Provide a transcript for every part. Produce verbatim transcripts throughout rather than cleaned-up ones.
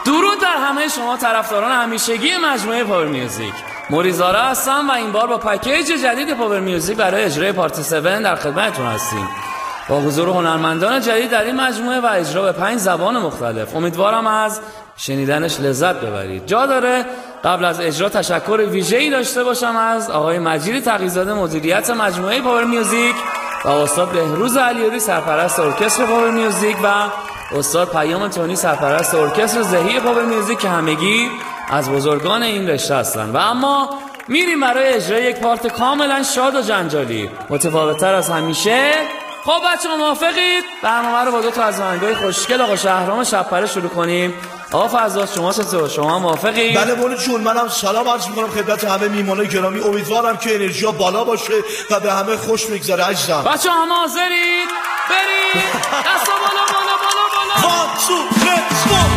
درود در همه شما طرفداران همیشگی مجموعه پاور میوزیک. موریزارا هستم و این بار با پکیج جدید پاور میوزیک برای اجرای پارت هفت در خدمتتون هستیم. با حضور هنرمندان جدید در این مجموعه و اجرا به پنج زبان مختلف. امیدوارم از شنیدنش لذت ببرید. جا داره قبل از اجرا تشکر ویژه‌ای داشته باشم از آقای مجید تقی‌زاده مدیریت مجموعه پاور میوزیک و استاد بهروز علیاری سرپرست ارکستر پاور میوزیک و استاد پیام تونی سرپرست ارکستر زهی پاور میوزیک که همگی از بزرگان این رشته هستند. و اما میریم برای اجرای یک پارت کاملا شاد و جنجالی متفاوت‌تر از همیشه. خب بچه‌ها موافقید؟ برنامه رو با دو تا از آهنگای خوشگل آقا شهرام شب‌پره شروع کنیم. آقا فرزاد شما چطور؟ شما موافقید؟ بله بله جون، منم سلام عرض می‌کنم خدمت همه میهمانای گرامی. امیدوارم که انرژی بالا باشه و به همه خوش بگذره عزیزم. بچه‌ها همه حاضرید؟ برید دستا بالا بالا بالا بالا. وان تو لیتس گو.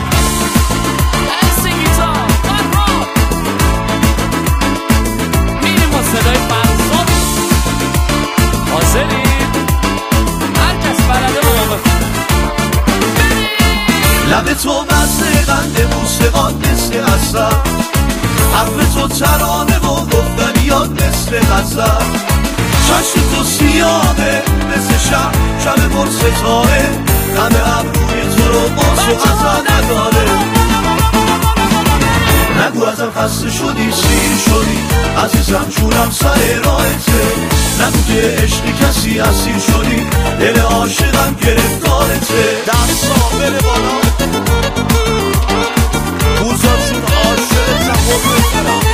میریم با صدای فرزاد. حاضرید؟ هر کس بلده موافق. لب تو مزه قند موسیقات مثل عسل، حرف تو ترانه و گفتنیات مثل غزل، چشم تو سیاهه مثل شب شب پر ستاره، همه ابروی تو رو باز و غزل نداره. نگو ازم خسته شدی سیر شدی عزیزم جونم سر راهته، نگو که عشقی کسی اسیر شدی دل عاشقم گرفتارته. دستا بره بالا بوزار چون عاشقتم بکنم،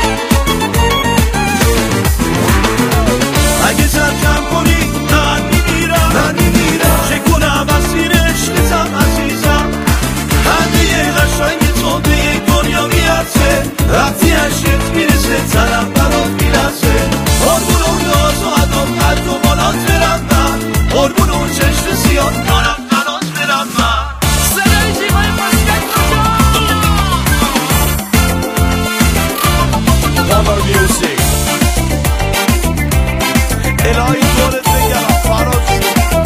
اگه ترکم کنی من میمیرم من میمیرم، چه کنم اسیر عشقتم عزیزم، همه قشنگ تو به یک دنیا میرسه، وقتی عشقت میرسه تنم برات میرسه، قربون اون ناز و عدم قد و بالات برم من، قربون اون چشم سیاه دارم برات برم من. صدای جیبای پاسکت پاور میوزیک الهی دورت بگرم فراد شد.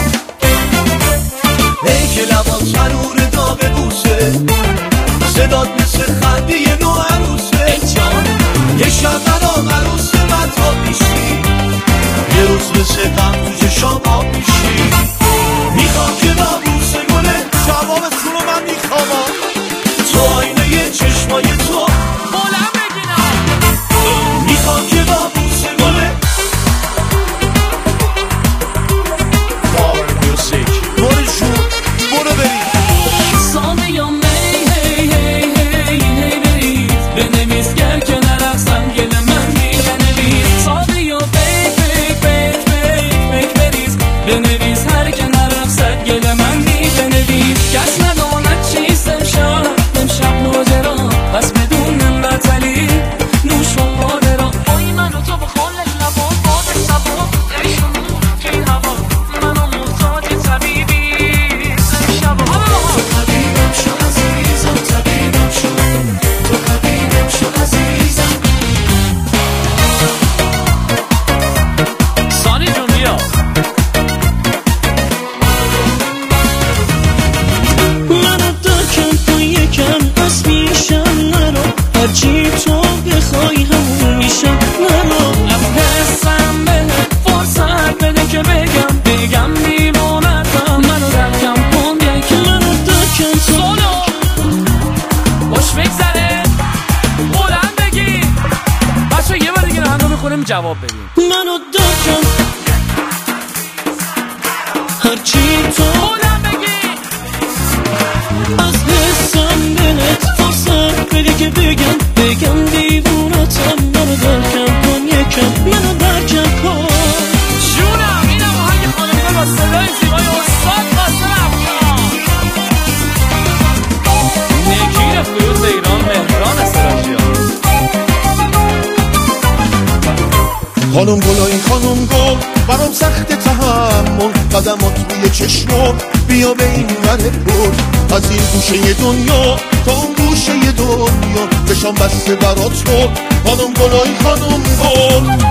ای که لبات شرور داغ بوسه، صدات مثل خنده نو عروسه، یه شب برام عروس من تا میشی، یه روز مثل غم تو چشام آب میشی، میخوام که با بوسه گله جوابتون رو من میخوام، تو آینه چشمای تو بلند بگیرم، میخوام که با بوسه گله. پاور میوزیک برو شون برو بریم. سامیام هی هی هی هی هی برید بنویس گر که نرقصم گل من می بنویس، سامیام هی هی هی هی هی بریز بنویس هر که نرقصد گل من می بنویس، کس نداند چیست امشب امشب ماجرا، پس بدون بطلی نوش و مادرا، آی من و تو بخال لبا باد سبا ایشون توی هوا منو محتاج طبیبی امشب تو طبیبم شو عزیزم طبیبم شو تو طبیبم شو عزیزم. سانی جون بیا. منو دکن تو یکم از میشم منو، هرچی تو بخوای همون میشم منو، حسم بهت فرصت بده که بگم بگم دیوانتم، منو درکم کن یکم، منو دکن تو سولو خوش بگذره بلند بگی. بچه یه بار دیگه رهنو میخونیم جواب بدیم. منو دکن هرچی تو بلند بگی از حسم بهت فرصت بده که بگم بگم دیوونتم، منو درکم کن یکم منو درکم کن. جونم اینم آهنگ خانمه با صدای زیبای استاد قاسم افشار، نگیر فیروز ایران مهران استراتژیان. خانم گلای خانم گل برام سخت تحمل، قدمات روی چشمم بیا به این وره برد، از این گوشه دنیا تا اون گوشه دنیا بشم بسته برات برد. خانم گلای خانم گل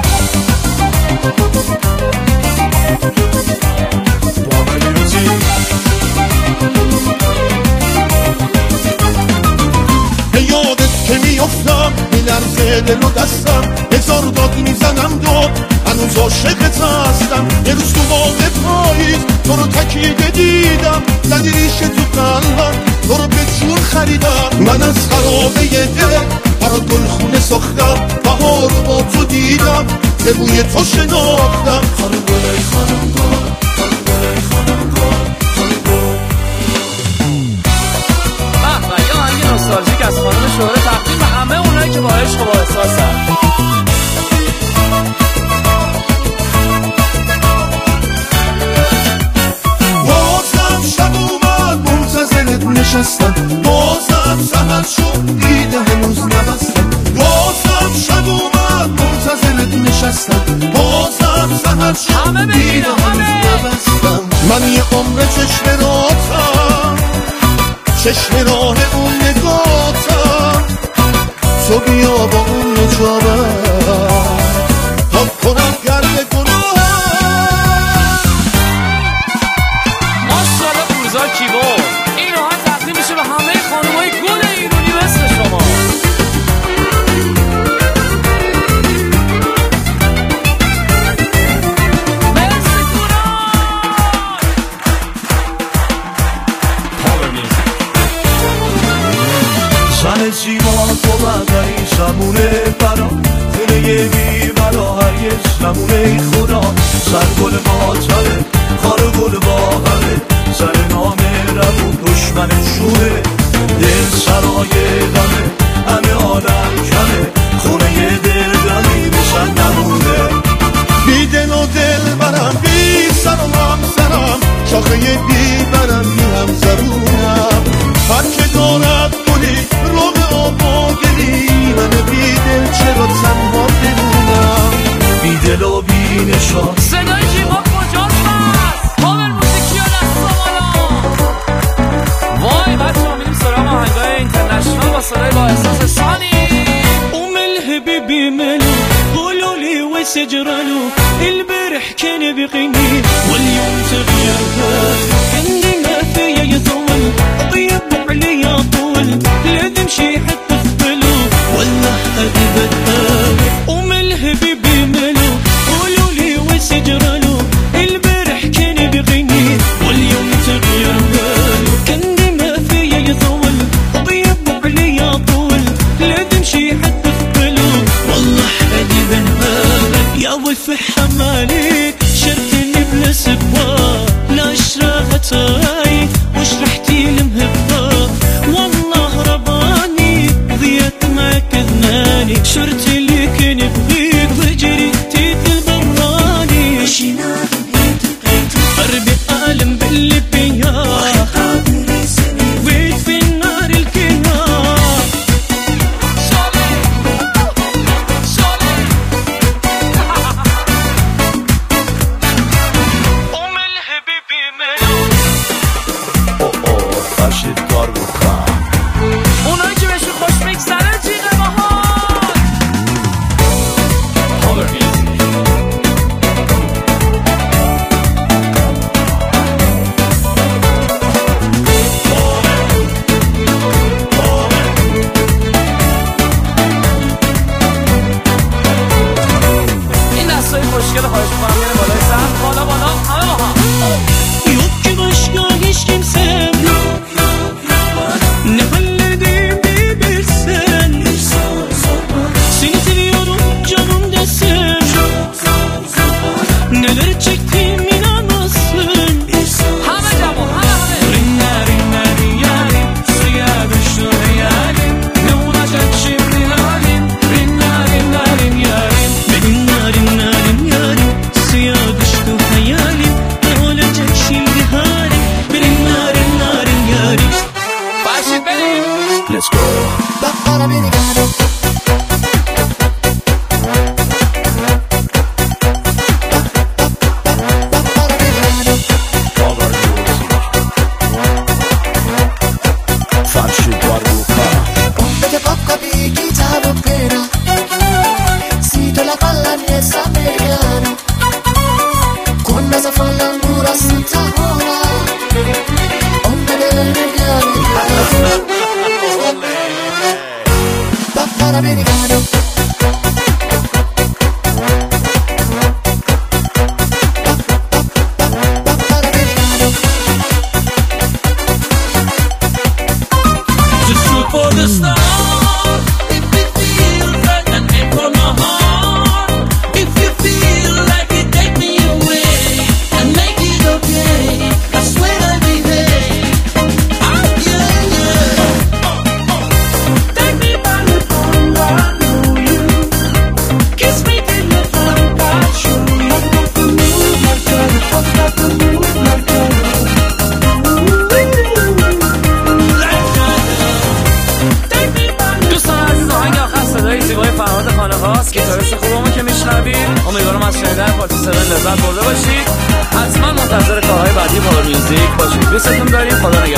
پاور میوزیک همه دل و دستم هزار داد میزنم دور هنوز عاشقت هستم یه روز تو باغ پاییز تو رو تکیده دیدم زدی ریشه تو قلبم تو رو به جون خریدم من از خرابه دل برات گلخونه ساختم بهار رو با تو دیدم به بوی تو شناختم خانم گلای خانم گل خانم گلای خانم گل به به یه آهنگ نوستالژیک از خانم شهره تقدیم به همه اونایی که با عشق و با احساسن. بازم شب اومد منتظرت نشستم بازم سحر شد دیده هنوز نبستم بازم شب اومد منتظرت نشستم بازم سحر شد دیده هنوز نبستم من یه عمر چشم راتم چشم راه اون نگاتم تو بیا با اون نجابم تا کنم گرد گناهم ماشاءالله پورزا کیبو این آهنگ تقدیم میشه به همه خانمای گل ایرانی مثل شما. زن زیبا تو بندری زمونه برا خونه بی برا هرگز نمونه خدا سر گل باطره خار گل باهره سر نامه رفو دشمن شوره دل سرای دمه همه آدم کمه خونه دل دمی بسن نمونه بی دل و دل برم بی سر و هم سرم شاخه بی برم بی هم زرونم هر که دارد گلی رو به آب و گلی من بی دل چرا تنها بمونم بی دل و بی نشان صدای کیبا کجاست هست کامل موسیقی ها دست وای بچه ها میریم سراغ آهنگای اینترنشنال با صدای با احساس سانی ام الهبيبي ملو قولوا لي وسجرلو البارح كان بقيني واليوم تغير عندي ما فيا يطول طيب عليا طول لازم شي حتى تقبلو والله ادي بدال ام الهبيبي ملو قولوا لي وسجرلو البارح كان بقيني واليوم تغير عندي ما فيا يطول طيب عليا طول لازم شي حتى والله ادي بنهارك يا وفي حمالي شرتني بلا سبا لا اشرغتاي وش رحتي المهبة والله رباني ضيت معك اذناني شرت اللي كان بغيك وجري تيت البراني مشينا قربي عالم باللي بيا ويت في النار الكيار اونایی که بهشون خوش میگذره جیغ باهات پاور میوزیک این دستای خوشگل خواهش میکنم میره بالای سر بالا بالا همه با هم Yok ki başka hiç kimsem Ne halledeyim bir bilsen Seni seviyorum canım desem Neler çektim inanmazsın همه جوان همه همه Rinna rinna riyalim Suya düştü hayalim Ne olacak şimdi halim Rinna rinna rin yarim Benim narim narim yarim Suya düştü hayalim Ne olacak şimdi halim Benim narim narim yarim باشید بریم Let's go Bakkala beni gano Bakkala beni gano Power music Farci Guarduca Onde che bocca di chitarra pera Sito la palla nies americano Quando si fa la mura senza ora Onde delle negare Bakkala beni gano پارتی هفت لذت برده باشید. حتما منتظر کارهای بعدی پاور میوزیک باشید. دوستتون داریم. خدا نگهدار.